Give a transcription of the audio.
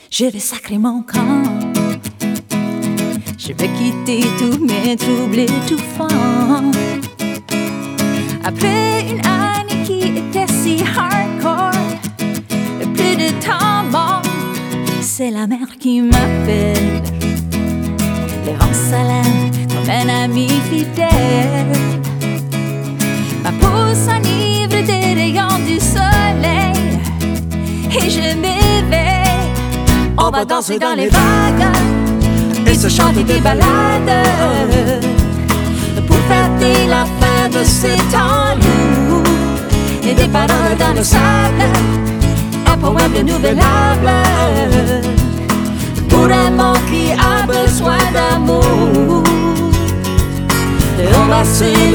Je vais sacrer mon camp. Je vais quitter tous mes troubles étouffants. Après une année qui était si hardcore, plus de temps mort, c'est la mer qui m'appelle. Le vent s'allume comme un ami fidèle. Ma peau s'enivre des rayons du soleil et je m'éveille. On va danser dans les vagues et se chanter des ballades pour fêter la fin de ces temps lourds. Et des paroles dans le sable, un poème renouvelable pour un monde qui a besoin d'amour. Et on va se